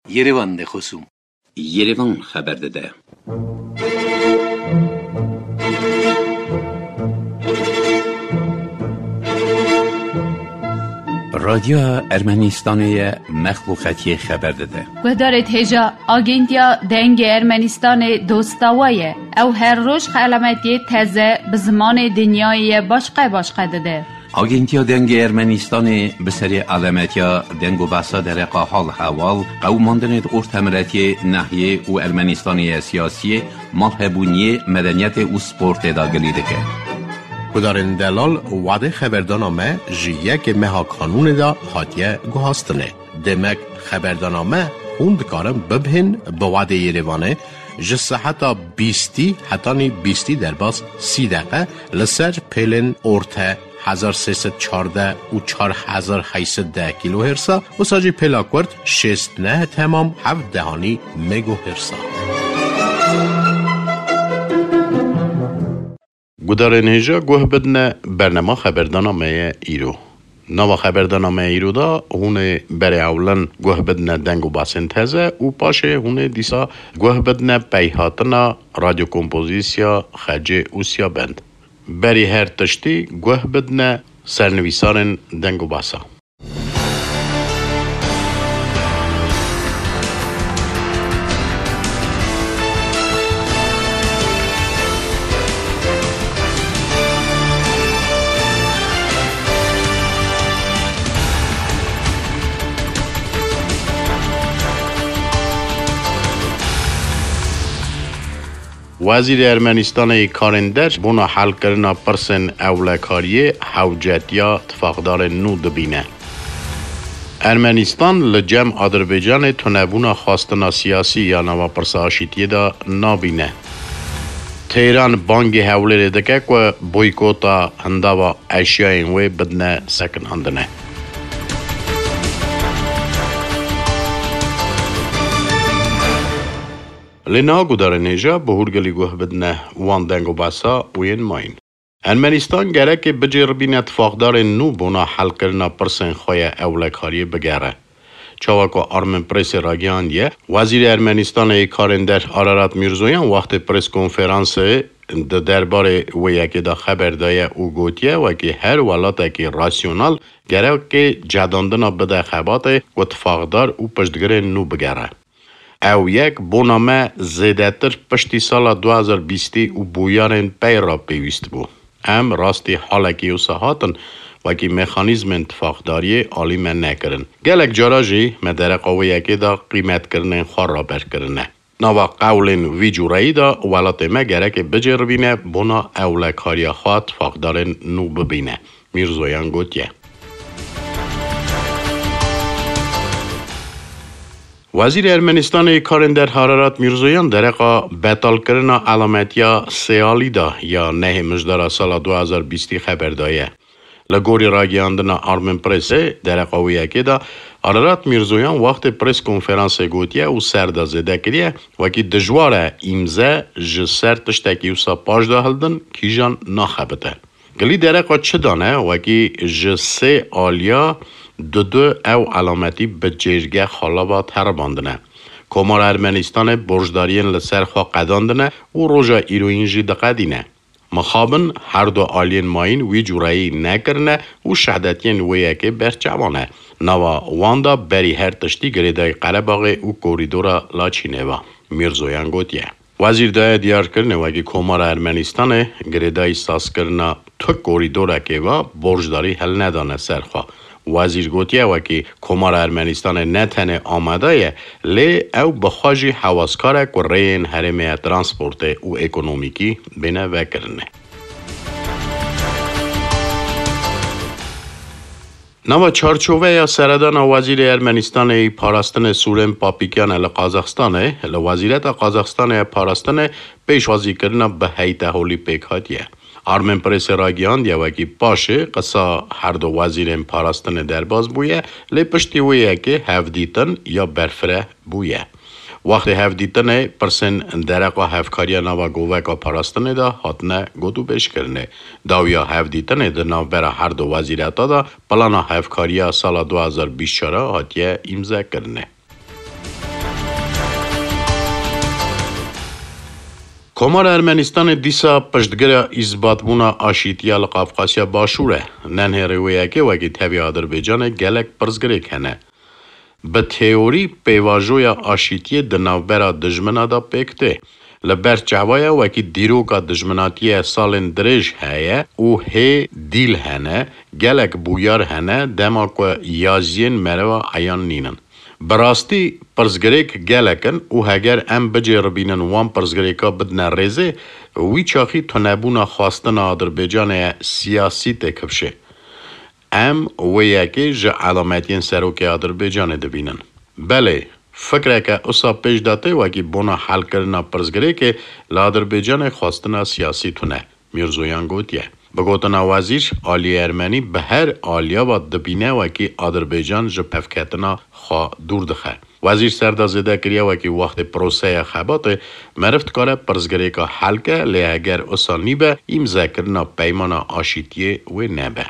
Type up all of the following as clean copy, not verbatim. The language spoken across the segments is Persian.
Yerevan de خصوم Yerevan خبر داده. رادیو ارمنستان مخلوقاتی خبر داده. گذارت هجا آگنتیا دنگ ارمنستان دوستاویه او هر روز علامتی تازه به زمان دنیای باشقه داده. آگنتیا دنگ ارمنستان به سری علامتیا دنگ و بحثا در حال حوال قوماندن ارتمرتی ناحیه و ارمنستانی سیاسی مالهبونی مدنیت و سپورت داگلیده که کدارن دلال وعده خبردانامه جیه که مها قانون دا حاتیه گوهاستنه. دمک خبردانامه خوند کارم ببهن به وعده یریوانه جسه حتی 20 در باز 30 دقیقه لسر پیلن ارته 1314 و 4810 کیلو هرسا و ساجی پیلاکورد 69 تمام 7 دهانی مگو هرسا. گودارن هجا گوه بدن برنامه خبردانامه ایرو. نوا خبردانامه ایرو دا هونه بری اولن گوه بدن دنگو باسن تزه و پاشه هونه دیسا گوه بدن پیهاتنا رادیو کمپوزیسیا خجه اوسیا بند. بری هر تشتی گوه بدن سرنویسان دنگو باسا. وزیر ارمنستان کارندر بونا حل کرنا پرسن اولکاریه حوجتیا اتفاقدار نو دبینه. ارمنستان لجم آذربایجان تنبونا خواستنا سیاسی یا نوا پرساشیتیه دا نابینه. تهران بانگی حوله دکه که بویکوتا هنداوا اشیاء وی بدنه سکن هندنه. لینا گودار نیجا به هرگلی گوه بدنه وان دنگو باسا وین ماین. ارمنستان گره که بجر بین اتفاقدار نو بونا حل کرنا پرسن خواه اولکاری بگره. چاوکو آرمن پریس راگیان یه وزیر ارمنستان کارندر آرارات میرزویان وقت پریس کنفرانس ده درباره ویکی دا خبر دایه او گوتیه و که هر ولات که راسیونال گره که جداندنا بده خبات و اتفاقدار او پشتگر نو بگره. او یک بونامه زیدتر پشتی سال 2020 و بویارن پی را پیوست بو. ام راستی حالکی و ساحاتن و که مکانیزم اتفاقداری عالی من نکرن. گلک جاراجی مدرق و یکی دا قیمت کرنن خوار را بر کرنه. نوا قولن وی جورایی دا ولات مگره که بجر بینه بونا اولکاری خواه اتفاقدارن نو ببینه. میرزویان گوتیه. وزیر ارمنستان کارندر حرارت میرزویان درقا بطال کرنا علامتیا سیالی دا یا نه مجدر سال 2020 خبر دایه. لگوری راگیاندنا آرمن پریسه درقا ویکی دا حرارت میرزویان وقت پریس کنفرانس گوتیه و سرده زده کریه و که دجواره ایمزه جسر تشتکی و سا پاش دا هلدن کیجان نخبته. گلی درقا چه دانه و که جسه آلیا دو او علامتی به جیرگه خالابات هر باندنه. کمار ارمنستان برجدارین لسر خواه قداندنه و روژا ایروینجی دقدینه. مخابن هر دو آلین ماین وی جورایی نکرنه و شهدتین ویکی برچوانه. نوا واندا بری هر تشتی گریدای قرباغه و کوریدورا لاچینه و میرزویان گوتیه. وزیر دای دیار کرنه وگی کمار ارمنستان گریدای ساس کرنه تو کوریدورا که و برجداری حل ندانه سرخواه. وزیر گوتیه و که کمار ارمنستان نتنه آمده لی او بخواجی حواسکاره که رین حرمه ترانسپورت و اکونومیکی بینه وکرنه. نوا چارچوبه یا سردان وزیر ارمنستان پاراستن سورن پاپیکیان لقازاقستان لوزیرت قازاقستان پاراستن پیشوازی کرنه به هیئت اولیمپیک هاتیه. آرمن پریس راگیان دیوکی پاشه قصا هر دو وزیرین پاراستن درباز بویه لی پشتی ویه که هفدیتن یا برفره بویه. وقتی هفدیتن پرسن درقا هفکاریا نوا گووکا پاراستن دا حتنه گودو بش کرنه. داویا هفدیتن در ناو برا هر دو وزیرتا دا پلانا هفکاریا سال 2024 حتیه امضا کرنه. کمار ارمنستان دیسا پشتگر ایزبادبونا آشیتیال قافقاسیا باشوره ننه رویاکه وگی تاوی آذربایجان گلک پرزگره کنه. به تئوری پیواژویا آشیتی دناوبرا دجمنا دا پکته. لبر چاوایا وکی دیروکا دجمناتی سالن درش هایه او هی دیل هنه گلک بویار هنه دما که یازین مروا عیان نینن. براستی پرزگریک گلکن او هگر ام بجه ربینن وان پرزگریکا بدن ریزه وی چاخی تنبونا خواستن آذربایجان سیاسی تکفشه. ام ویاکی جه علامتین سروک آذربایجان دبینن. بله فکره که اصا پیش داته وکی بونا حل کرنا پرزگریک لآذربایجان خواستن سیاسی تونه. میرزویان گوتیه. بگوتنا وزیر آلی ارمنی به هر آلیا و دبینه وکی آذربایجان جه پفکتنا خواه دور دخه. وزیر سردازده کریا وکی وقت پروسه خبات مرفت کاره پرزگری که حل که لی اگر اصانی به امضا کرنا پیمان آشیتیه و نبه.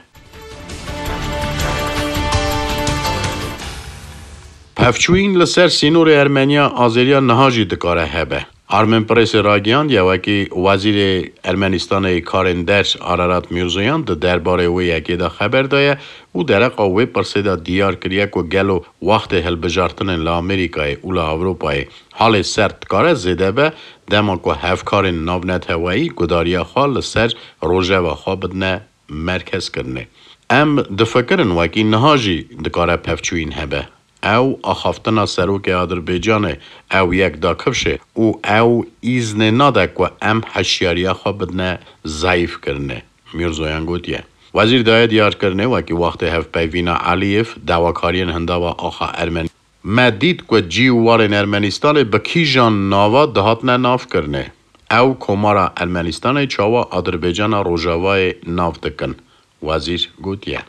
پفچوین لسر سینور ارمنیا آذریا نهاجی دکاره هبه. آرمن پرس راگیان یا وکی وزیر ارمنستان کارندرش آرارات میرزویان ده درباره وی یکی دا خبر دایه او درقا وی پرسیده دیار کریه که گلو وقت هل بجارتن لامریکای او لاوروپای حال سرد کاره زیده به دما که هفکار نابنت هوایی گداریا خال سر روژه و خوابدنه مرکز کرنه. ام دفکرن وکی نهاجی دکاره پفچوین هبه. او آخافتنا سروک آذربایجان او یک دا کفشه او ایزن ناده که ام حشیاریا خواه بدنه ضعیف کرنه. میرزویان گوتیه. وزیر دایه دیار کرنه وکی وقت هف پیوینا علیف دواکارین هنده و آخا ارمنی مدید که جیوارن ارمنستان بکی جان ناوا دهاتنه ناف کرنه. او کمارا ارمنستان چاوا آذربایجان روژاوای ناف دکن. وزیر گوتیه.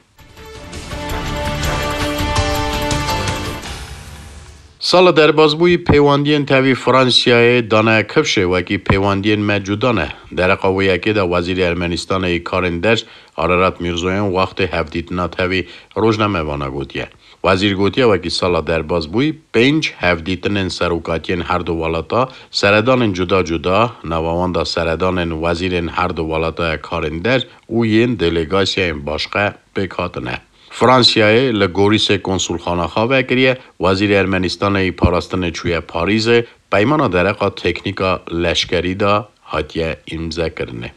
سال در بازبوی پیواندین تاوی فرانسیای دانه کفشه وکی پیواندین مجودانه. در قوی اکی دا وزیر ارمنستان کارندرش آرارات میرزویان وقت هفدیتنا تاوی روزنامه وانا گوتیه. وزیر گوتیه وکی سال در بازبوی 5 هفدیتنین سروکاتین هر دو والاتا سردان جدا جدا نواواندا سردان وزیرین هر دو والاتا کارندر او ین دلیگاسیین باشقه بکاتنه. فرانسیای لگوریس کنسولخانه خواه کریه وزیر ارمنستان پاراستن چوی پاریز پیمان درقا تکنیکا لشکری دا هاتیه امضا کرنه.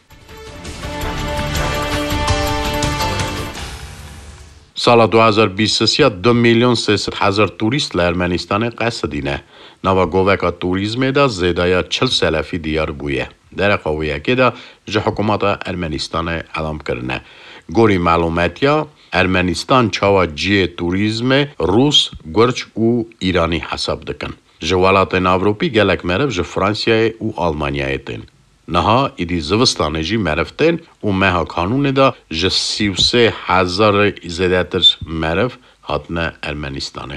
سال 2023 2,300,000 توریست لارمنستان قصدینه. نوا گووکا توریزم دا زیدایا 40 سلفی دیار بویه. در قویه که دا جه حکومت ارمنستان اعلام کرنه. گوری معلوماتیا ارمنستان چاوا جی توریزم روس، گرچ و ایرانی حساب دکن. جوالات ناوروپی گلک مرف جه فرانسیای و آلمانیای تین. نها ایدی زوستانه جی مرفتین و مها کانون دا جه 33,000 زیدتر مرف هاتنه ارمنستانه.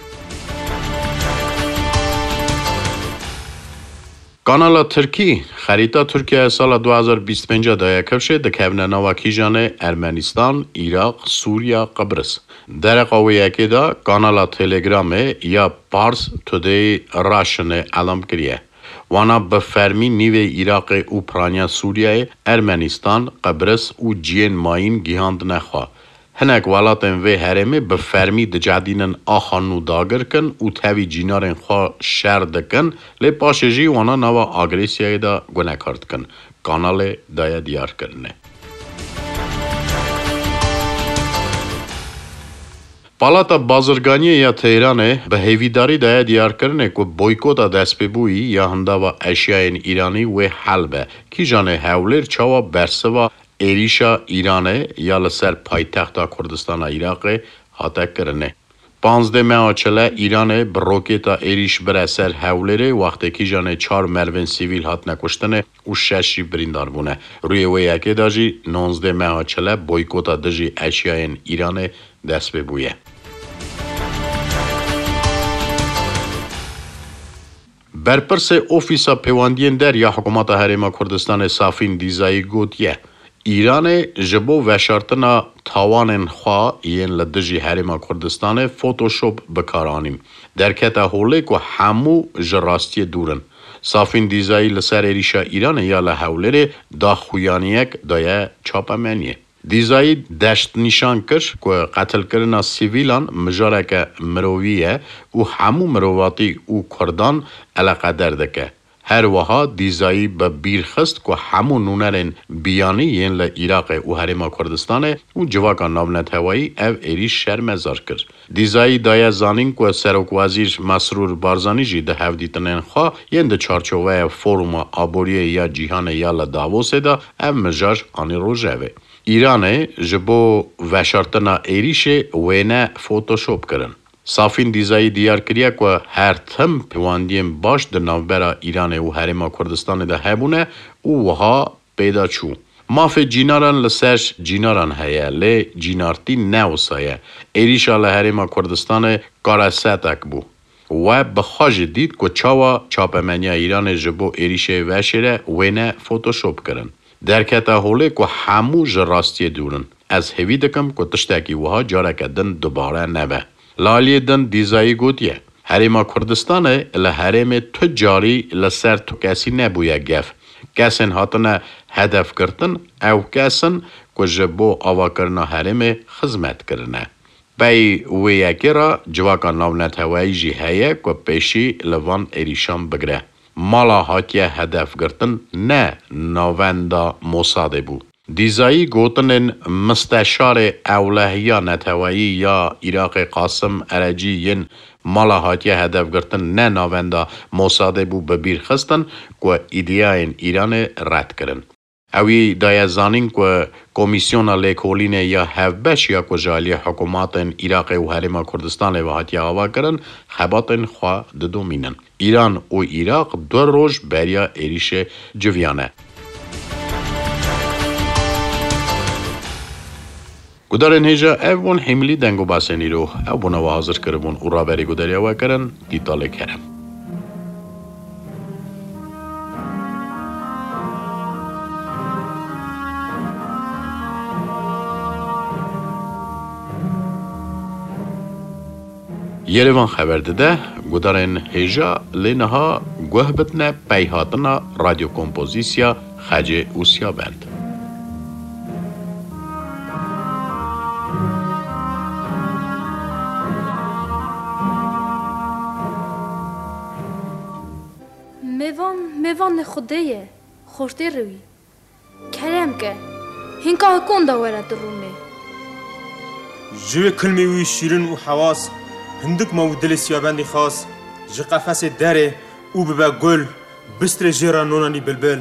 کانال ترکی خریطه ترکیه سال 2025 دایه کفشه دکهونه نواکیجان ارمنستان، عراق، سوریا، قبرس. در قویه که دا کانال تلگرام یا پارس تودی راشن علم کریه. وانا بفرمی نیوی عراق اوپرانیا سوریه ارمنستان، قبرس و جین ماین گیهاند نخوا. هنک والاتن و هرمه بفرمی دجادینن آخانو داگر کن و تاوی جینارن خواه شر دکن لی پاشجی وانا نوا آگریسیای دا گنه کرد کن. کانال دایا دیار کرنه. پالاتا بازرگانی یا تهرانه به هیویداری دایا دیار کرنه که بویکوتا دست ببویی یا هنده و اشیاء ایرانی و حلبه کی جانه هولر چاوا برسوا ایریشا ایرانه یا لسر پایتخت کردستان عراق هاته کرنه. 15 ماه چله ایرانه بروکیتا ایریش بر سر هولره وقتی که جانه 4 مروین سیویل هات نکشتنه و 6 بریندار بونه. روی ویاکی داجی 19 ماه چله بویکوتا داجی اشیاء ایرانه دست ببویه. برپرس اوفیسا پیواندین در یا حکومت حریم کردستان صافین دیزایی گوتیه. ایران جبو وشارتنا تاوان خواه این لدجی حریم کردستان فوتوشوپ بکارانیم. در کتا حوله که همو جراستی دورن. صافین دیزایی لسر ایریشا ایران یا لحولره دا خویانیک دایه چاپمنیه. دیزایی دشت نشان کرد که قتل کردن سیویلان مجارک مرویه و همو مرواتی و کردان علاقه دردکه. هر وها دیزایی به بیرخست که همو نونرین بیانی ین لعراق و حرم کردستان و جواکان نابنت هوایی او ایریش شرمزار کرد. دیزایی دایه زانین که سروک وزیر مسرور بارزانی جی ده هفدیتنین خواه ین ده چارچوه فورم آبوریه یا جیهان یا لداوسه ده او مجار آنی رو جوه. ایرانه جبو وشارتنا ایریش وینه فوتوشوپ کرن. صافین دیزایی دیار کریه که هر تم پیواندیم باش در نوبرا ایران و حرم کردستان ده هبونه او وها پیدا چو. ماف جیناران لسرش جیناران هیا لی جینارتی نوسایه. ایریشا لحرم کردستان کارساتک بو. و بخواج دید که چاوا چاپمنیا ایران جبو ایریش وشره وینه فوتوشوپ کرن. درکتا هوله که همو جراستی دورن. از هوی دکم که تشتاکی وها جارک دن دوباره نبه. لالی دن دیزایی گوتیه. حرم کردستانه لحرم تجاری لسر تو کسی نبویه گف. کسین هاتنه هدف کرتن او کسین که جبو آوا کرنا حرم خدمت کرنه. بای ویاکی را جواکان ناونت هوایی جی هیه که پیشی لوان ایریشان بگره. مالا هاتیه هدف گرتن نه ناوندا موساده بود. دیزایی گوتنن مستشار اولهیا نتوایی یا عراق قاسم ارجی ین مالا هاتیه هدف گرتن نه ناوندا موساده بود ببیر خستن که ایدیاین ایران رد کرن. اوی دایه زانین که کمیسیون لیکولین یا هفبش یا کجالی حکومات عراق و حرم کردستان و هاتیه آوا کرن خباتن خواه ددومینن. ایران و عراق دو روز بریا ایریش جویانه. گدارن هجا اون حملی دنگو باسنی رو او بنا و حاضر کربون او را بری گداری آوا کرن دیتاله کرم. یروان خبر داده گدارن هجا لینها گوه بتنه پیهاتنا رادیو کمپوزیسیا خج اوسیا بند. میوان خودیه خورتی روی کرم که هنگاه کن داوره درونه جوی کلمی وی شیرین و حواس هندک ما و دل سیابندی خاص جه قفس دره او ببا گل بستر جیران نونانی بلبل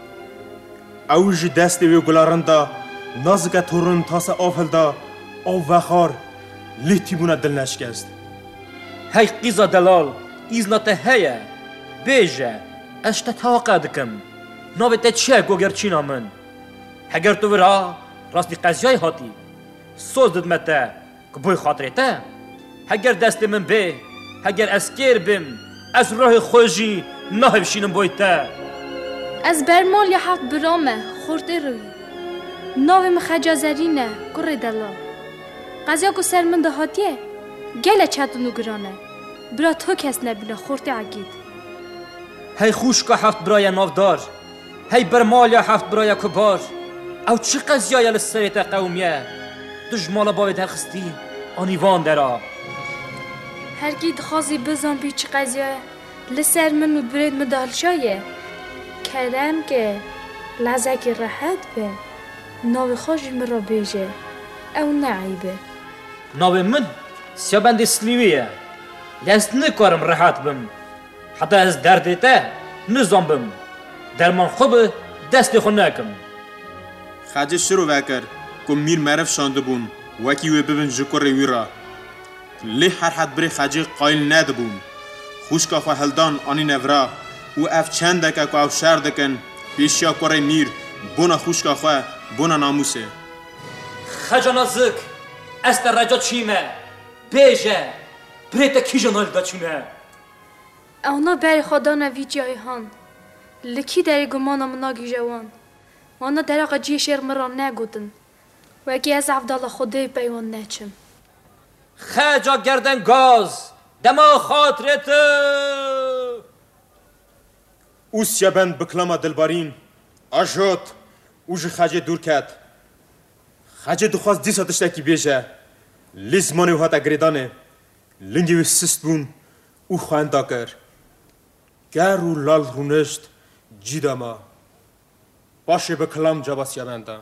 او جه دست وی گلارندا نازگه تورن تاس آفل دا او وخار لیتی بونا دل نشکست هی قیزا دلال ایزنات هیه بیجه اشتا توقع دکم ناویت چیه گوگرچینا من هگر تو ورا راستی قضیای هاتی سوز ددمته که بوی خاطرته هگر دست من به هگر اسکر بم از راه خوشی نهبشینم بویته از برمال یا حق برامه خورتی روی ناویم خجازرینه گره دلال قضیا کو سر من ده هاتیه گله چطونو گرانه برا تو کس نبینه خورتی عگید هی خوشکا هفت برای نافدار هی برمالیا هفت برای کبار او چه قضیه لسریت قومیه دجمالا باید هرخستی آنیوان درا هرگی دخوازی بزن بی چه قضیه لسر من برید مدال شایه کردم که لحظه راحت به ناوی خوشی مرا بیجه او نعیبه ناوی من سیابند سلیویه دست نکارم راحت بم حتی از دردیته نظام بم درمان خوب دست خود نکم خجه شروع وکر که میر معرف شانده بون وکی وی ببین جکر وی را لی هر حد بری خجه قایل نده بون خوشکا خواه هلدان آنی نورا و اف چند دکه که او شر دکن پیشیا کره میر بونا خوشکا خواه بونا ناموسه خجا نزک است رجا چیمه بیجه بریتا کی جنال دا چونه اونا بری خدا نوی جای هان لکی داری گمانم ناگی جوان اونا در آقا جی شیر مران نگودن و اگه از عبدالله خودی بیوان نچم خجا گردن گاز دما خاطرت او سیابند بکلام دلبارین آجوت او جه خجه دور کد خجه دخواست دیسا تشتکی بیشه لیزمانه و هاتا گریدانه لنگی و سست بون او خوانده کر گر و لال رونشت جیدا ما باشه بکلام جابا سیابنده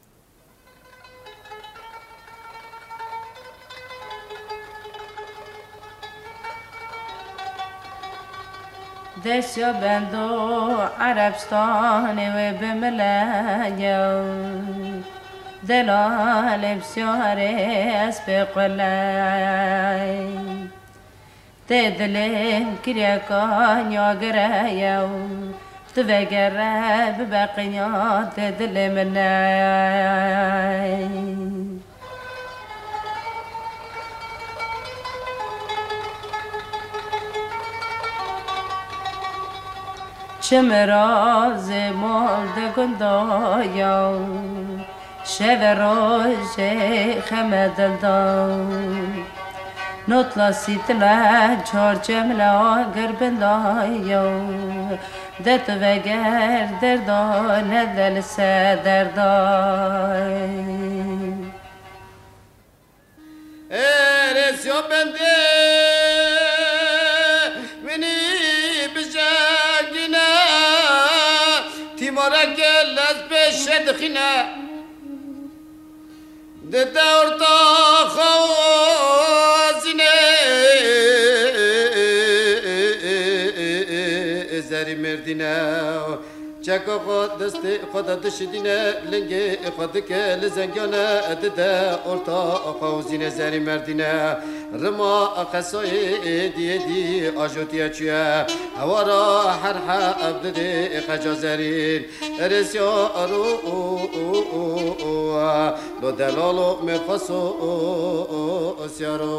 دسیا بندو عربستان و بملاجو دلال بسیاره اسب قلای تدلم کریکان یا گرایو تو وگره ببقیات تدلم نای شمراز مالد گندایا شب روز خمدل دا نطلا سیتلا چار جملا گربندایا دت وگر دردان دل سدردای رسیو بنده تیمارا گل از بشد خینه ده دور تا خوازینه زری مردینه چکا خود دست خود دشدینه لنگه خود که لزنگانه ده ارتا خوازینه زری مردینه رما قصای دی آجوتیا چیه هوارا هر حب ده خجا زرین رسیا رو دو دلالو مخصو سیارو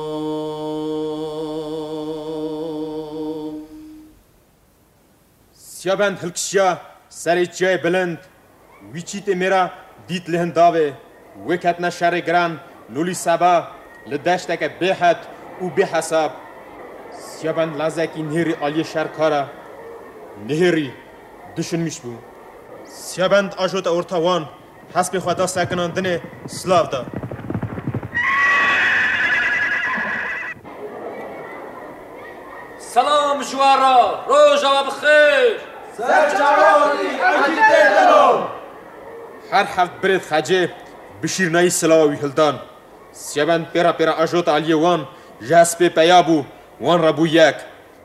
سیابند هلکشیا سری جای بلند ویچیت میرا دیت لهن داوه وکتنا شر گران نولی سبا لدشتک بحد و بحساب سیابند لازکی نهری آلی شرکارا نهری دشن میشبو سیابند آجوت اورتاوان حسب خدا سکنان دنه سلاو دا سلام جوارا روزا و بخیر سرچارانی عجیب دلو هر هفت برد خجه بشیر نایی سلاوی هلدان سیابند پیرا پیرا آجوت آلی وان جسب پیابو وان ربو یک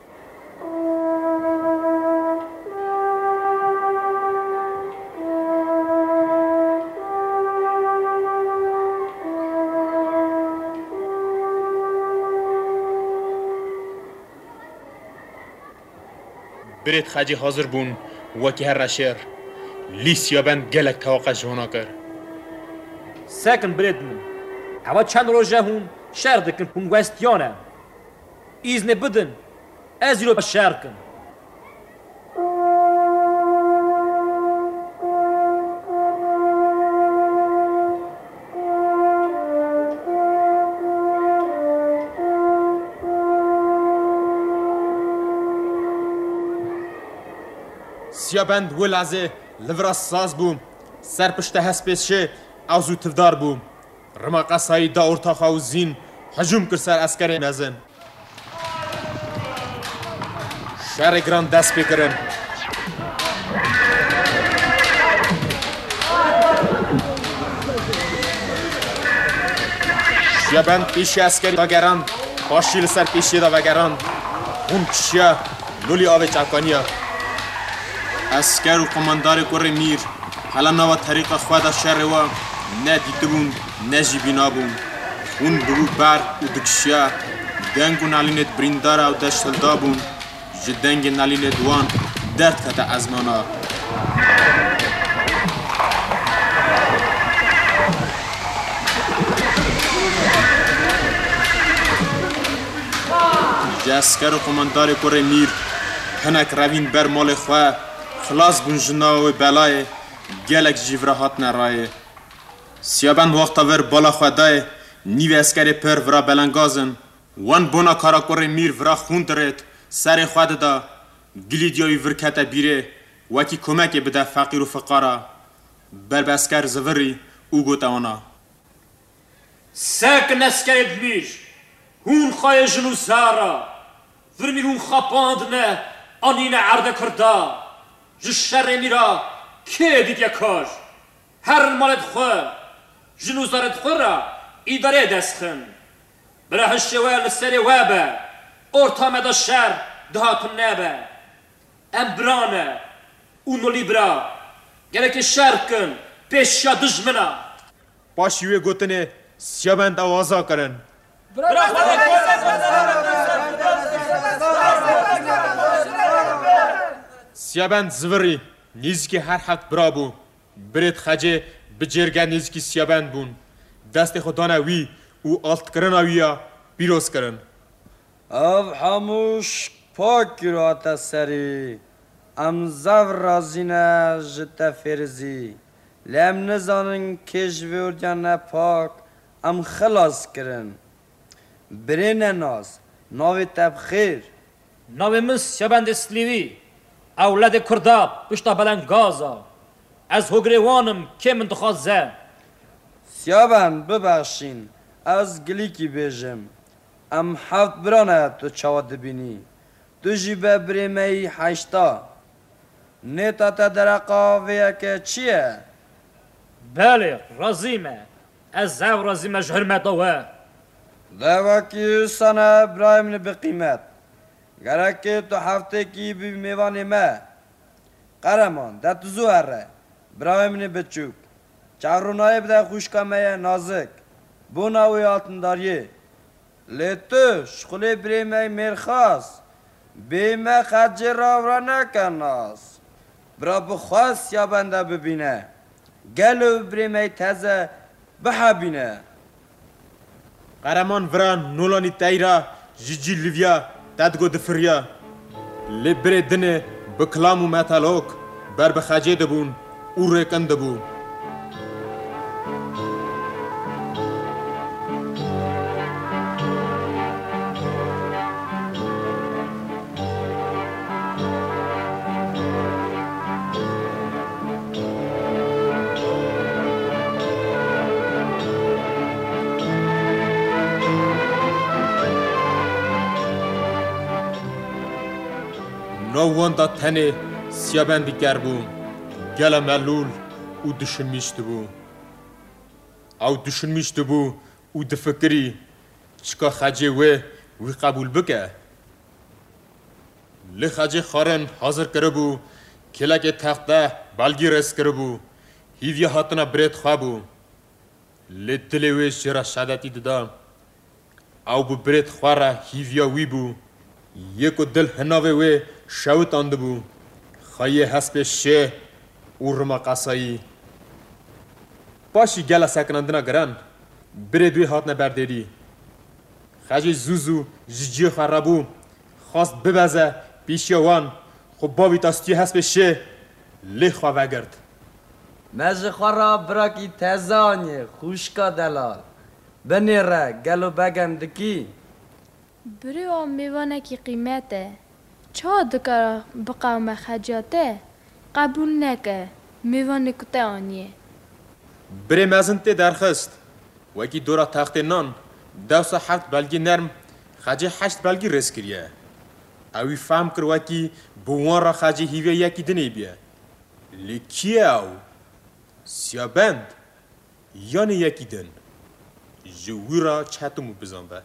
برد خجه حاضر بون وکی هر رشیر لی سیابند گلک توقع جوانا کر ساکن برد من اما چند روزه هم شهر دکن پونگوستیانه ایزنه بدن از رو شهر کن سیابند ولعزه لورا ساز بوم سر پشت هسپیس شه اوزو تفدار بوم رما قصایی دا ارتا خوزین حجوم کر سر اسکر نزن شهر گران دست بکرن سیابند پیشی اسکری دا گران باشی لسر پیشی دا وگران اون کشیا نولی آوه چاکانیا اسکر و قماندار کره میر حالا نوا طریق خواهد شهر و نه دیده بون نه جیبینا بون اون بگو بر و دکشیا دنگ و نالینت بریندار و دشتلدا بون جدنگ نالینت وان درد کتا ازمانا جاسکر و قماندار کره میر هنک روین بر مال خواه خلاص بون جنا و بلای گلک جیوره هات نرایه سیابند وقتا ور بالا خودای نیو اسکر پر ورا بلنگازن وان بونا کاراکور میر ورا خون درد سر خود دا گلیدیوی ورکتا بیره وکی کمک بده فقیر و فقارا بربسکر زوری او گوتانا سک نسکه بیش هون خواهی جنو زارا ورمین هون خاپاند نه آنین عرده کرده جشر میرا که دید یکاش هر مالت خواه جنو زارت خواه را ایداره دست خن برای هشوه لسر وابه ارتامه دا شر دهاتون نبه امبرانه اونو لیبرا گره شر کن پیش یا دجمنا پاشیوه گوتنه سیابند آوازا کرن سیابند زوری نیزکی هر حق برابو برید خجه بجرگه نیزکی سیابند بون دست خودانه وی او آلت کرن آویا بیروز کرن او حموش پاک رات سری ام زور رازینه جت فرزی لم نزانن کش وردیان پاک ام خلاص کرن برین ناس ناوی تبخیر ناوی من سیابند سلیوی اولاد کرداب بشتا بلند گازا از هگریوانم که من دخوازه سیابند ببخشین از گلیکی بیجم ام هفت برانه تو چواد بینی تو جیبه بریمهی حشتا نیتا تا درقا ویا که چیه؟ بله رازیمه از زو رازیمه جهرمه دوه دواکی سانه ابراهیم بقیمت گرکی تو هفته کی بی میوانی ما قرمان ده تو زوهره ابراهیم بچوک چهرونای بده خوشکمه نازک بوناوی آتنداریه لیتو شخولی بریمه مرخاص بیمه خجی را نکناس برا بخواست یا بنده ببینه گلو بریمه تزه بحبینه قرمان وران نولانی تایرا جیجی لیویا تدگو دفریا لبره دنه بکلام و متالوک بر بخجه دبون او رکن دبون نوان دا تنه سیابندی گر بو گل ملول او دشنمیشت بو او دشنمیشت بو او دفکری چکا خجه وی قبول بکه لی خجه خارن حاضر کرده بو کلک تخته بلگی رس کرده بو هیوی هاتنا برید خواه بو لی دلی ویش جرا شدتی دادا او بو برید خواه را هیویا وی بو یکو دل هناوه وی شوت آنده بو خواهی حسب شه او رما قصایی باشی گل سکنندنا گرن بره دوی هاتنه برداری خجی زوزو جیجی خرابو خواست ببزه پیشی وان خب باوی تاستی حسب شه لی خواه وگرد مجه خورا براکی تزانی خوشکا دلال بنیره گلو بگم دکی بری و میوانه کی قیمته چا دکار بقاوم خجاته قبول نکه میوانه کته آنیه بری مزنته درخست وکی دورا تخت نان دوسا 7 بلگی نرم خجه 8 بلگی رس کریه اوی فهم کر وکی بوان را خجه هیوه یکی دنی بیه لیکیه او سیابند یعنی یکی دن جوی را چهتمو بزنبه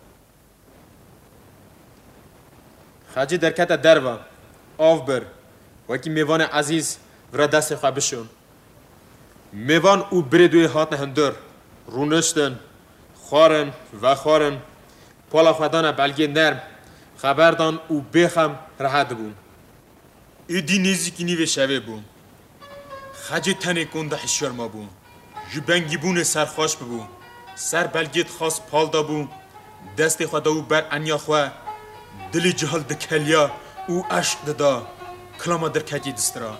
خجه درکت دروا آف بر وکی میوان عزیز ورا دست خواه بشون میوان او بردوی هات هندر رونشتن خارن و خارن پالا خودان بلگی نرم خبردان او بخم راحت بون ایدی نیزی که نیوه شوه بون خجه تنه کنده حشیار ما بون جبنگی بون سرخاش ببون سر بلگیت خاص پال دا بون دست خدا او بر انیا خواه دلی جهل دکلیا او عشق دادا کلاما در کجی دسترا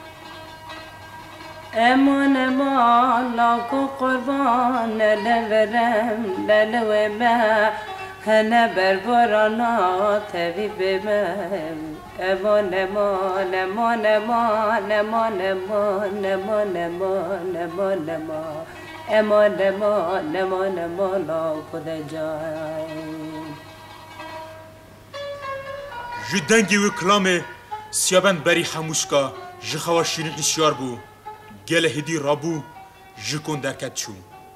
امان ما لاکو قربان لورم للوه ما هنه بربرانا تبی بمم امان امان امان امان امان امان امان امان امان امان امان امان امان خدا جای جدنگی و کلامه سیابند بری حموشکا جخوا شیرین حسیار بو گل هدی رابو جکن درکت چو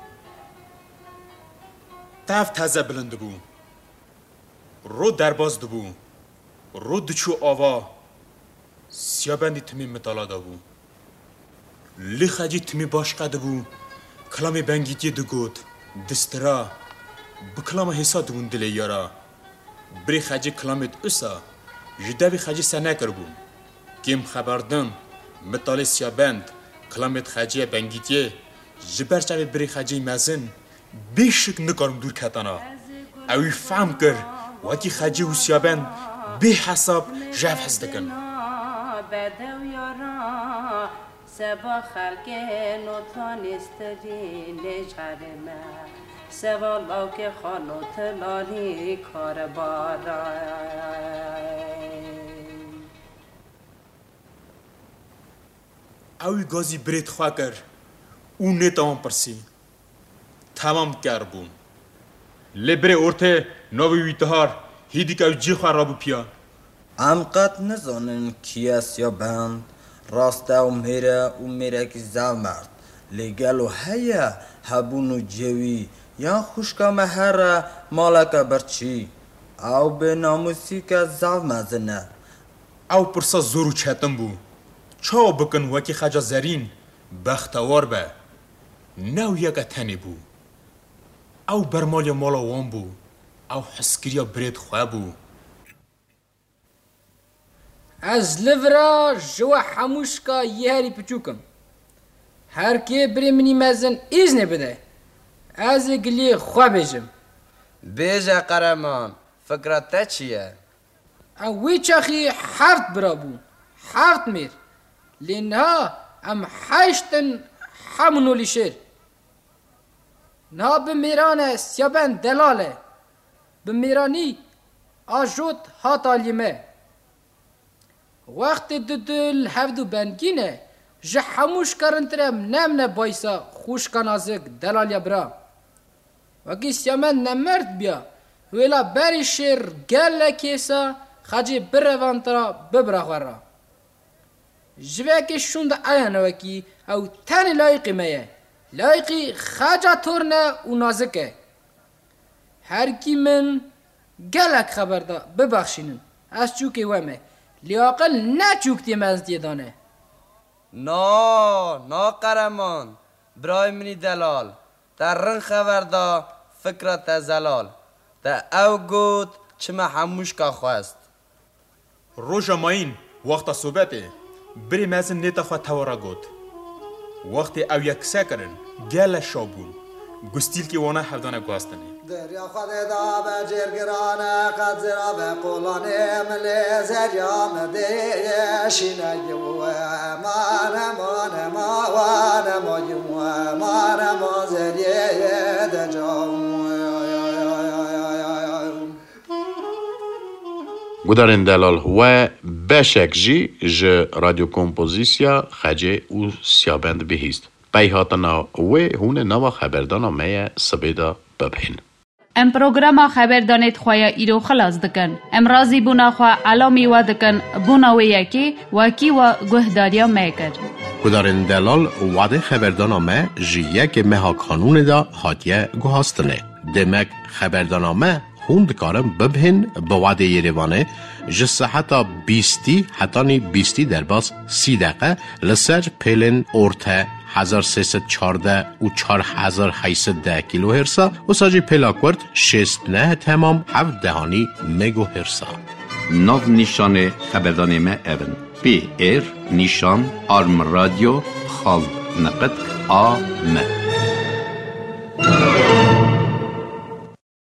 تف تازه بلند بو رو درباز دبو رو دچو آوا سیابندی تمی مطالعه دبو لی خجی تمی باشقه دبو کلام بنگیتی دگود دسترا بکلام حسا دبون دلی یارا بری خجی کلامت اسا جدوی خجی سنه کربو کم خبردن مطالعه سیابند کلامت خجی بنگیتی جبرچه بری خجی مزن بیشک نکارم دور کتانا اوی فهم کر وکی خجی و سیابند به حساب جف حس دکن بدو یارا سبا خلق نوتان استدی نجرمه سبا لاک خانو تلالی کار بارای اوی گازی برید خواه کر اون نتاوان پرسی تمام کر بون لبره ارته نوی ویتهار هیدی که اوی جی خواه رابو پیا ام قد نزانن کیاس یا بند راسته و میره که زو مرد لگلو هیا هبونو جوی یا خوشکا مهره مالکا برچی او به ناموسی که زو مزنه او پرسا زورو چهتم بو چاو بکن وکی خجا زرین بختوار به نو یکا تنی بو او برمالی مالا وان بو او حسکریا برید خواه بو از لورا جوا حموشکا یه هری پچوکم هر که بری منی مزن ایزنه بده از گلی خواه بیجم بیجه قرمان فکرت چیه؟ اوی چاخی هفت برابو هفت میر لینها ام حشتن همونو لیشر نا بمیران سیابن دلاله بمیرانی آجود هاتالیمه وقت دل هفدو بنگینه جه هموش کرنترم نمنه بایسا خوش کنازک دلالیا برا وکی سیامن نمرد بیا ویلا بری شیر گل کیسا خجی بروانترا ببرا خورا جوه که شوند آیانه وکی او تن لایقی میه لایقی خجا تورنه و نازکه هر کی من گلک خبر دا ببخشینن از چوکی ومه لیاقل نه چوکتی مزدی دانه نا قرمان برای منی دلال در رن خبر دا فکرت زلال در او گود چما هموش که خواست روژا ماین وقتا صحبته بری مزن نیتا خواه تورا گود وقتی او یکسه کرن گل شابون گستیل که وانا هفدانه گواستنه دریا خود دا به جرگرانه قد زرا به قولانه ملی زریام دیشینه یوه مانه مانه ما یوه مانه زریه دجاوه گودارن دلال و بشک جی رادیو کمپوزیسیا خجه و سیابند بهیست بیهاتنا و هون نوا خبردانا میه سبیدا ببهن ام پروگراما خبردانت خواه ایرو خلاص دکن ام رازی بونا خواه علامی و دکن بونا و یکی واکی و گهداریا میکر گودارن دلال وعده خبردانا می جیه که مها کانون دا هاتیه گوهاستنه دمک خبردانا می هون دکارم ببهن با وعده یریوانه جسه حتی 20 در باز 30 دقیقه لسر پیلن ارته 1314 و 4810 کیلو هرسا و ساجی پلاکورد 69 تمام 7 دهانی مگو هرسا ناو نیشان خبردان ما اون پی ایر نیشان آرم رادیو خال نقد آ م